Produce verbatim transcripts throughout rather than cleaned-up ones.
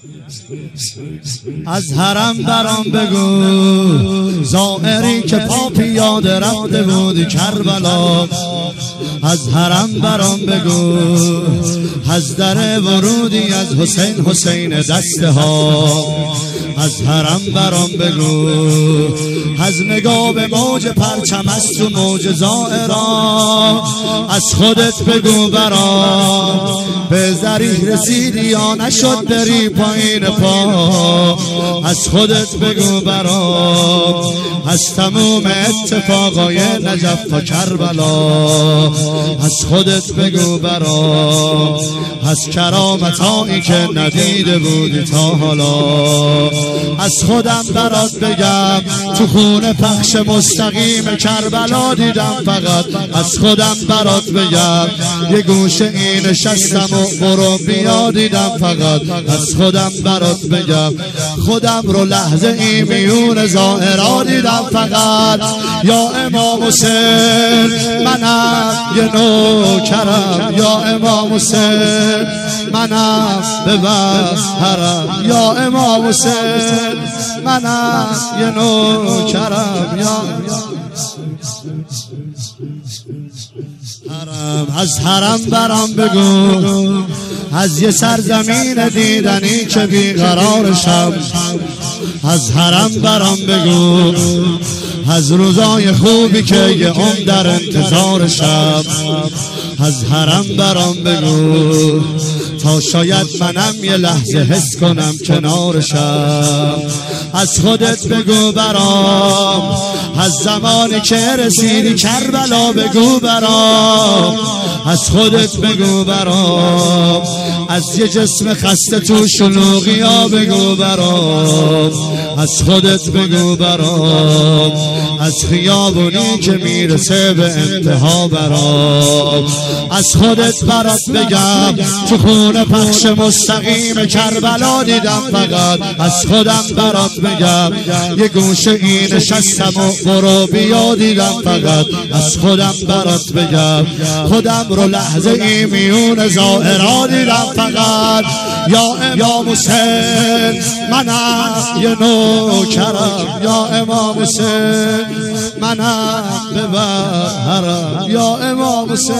از حرم برام بگو زائری که پا پیاده رفته بودی کربلا. از حرم برام بگو از در ورودی از حسین حسین دسته ها. از حرم برام بگو از نگاه به موج پرچم است و موج زائران. از خودت بگو برام به ذریح رسیدی یا نشد بری پایین پا. از خودت بگو برام از تموم اتفاقای نجف و کربلا. از خودت بگو برام از کرامتایی که ندیده بودی تا حالا. از خودم برات بگم تو خونه پخش مستقیم کربلا دیدم فقط. از خودم برات بگم یه گوشه این نشستم و برو بیا دیدم فقط. از خودم برات بگم خودم رو لحظه ای میون زائرا دیدم فقط. یا امام حسین منم یه نوکرم، یا امام حسین منم ببر حرم. یا امام حسین منم یه نوکرم، یا حرم. از حرم برام بگو از یه سرزمین دیدنی که بیقرارشم. از حرم برام بگو از روزای خوبی که یه عمر در انتظارشم. از حرم برام بگو تا شاید منم یه لحظه حس کنم کنارشم. از خودت بگو برام از زمانی که رسیدی کربلا بگو برام. از خودت بگو برام از یه جسم خسته تو شلوغی ها بگو برام. از خودت بگو برام از خیابونی که میرسه به انتها برام. از خودت برات بگم تو خونه پخش مستقیم کربلا دیدم فقط. از خودم برات بگم یه گوشه این نشستم و برو بیا دیدم فقط. از خودم برات بگم خودم رو لحظه ای میون زائرا دیدم فقط. یا امام حسین منم یه نوکرم، یا امام حسین منم ببر حرم. یا امام حسین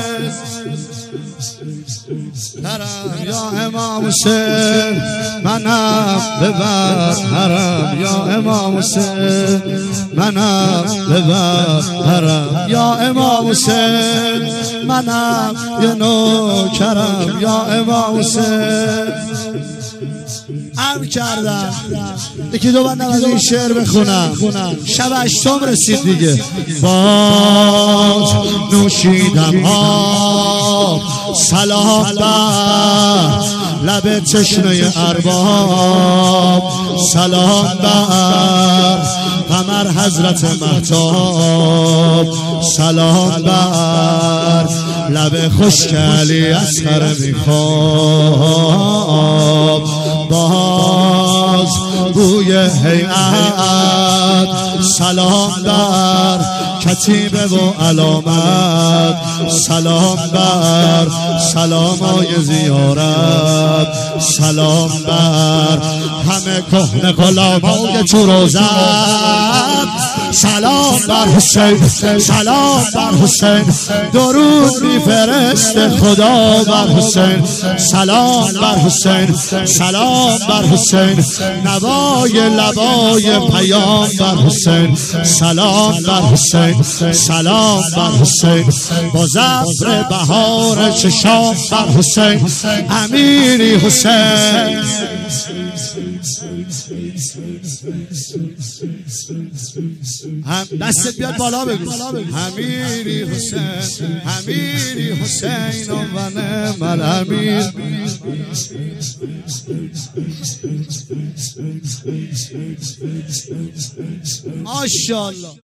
حرم، یا امام حسین منم ببر حرم. یا امام حسین منم ببر حرم. یا امام حسین منم یه نوکرم، یا امام حسین. عرض کردم یکی دو بند از این شعر بخونم. شب هشتم رسید دیگه. باز نوشیدم آب سلام بر لب تشنه ارباب. سلام بر قمر حضرت مهتاب. سلام بر لب خشک علی اصغر میخواب. باز بوی هیئت سلام بر کتیبه و علامت. سلام بر سلامای زیارت. سلام بر همه کهنه غلامای تو روزت. سلام بر حسین، سلام بر حسین، درود میفرسته خدا بر حسین. سلام بر حسین، سلام بر حسین، نوای لبای پیام بر حسین. سلام بر حسین، سلام بر حسین، با زفر بهار چشام بر حسین. امیری حسین. هم دستت بیاد بالا بگو امیری حسین، امیری حسین و نعم الامیر. ماشاءالله.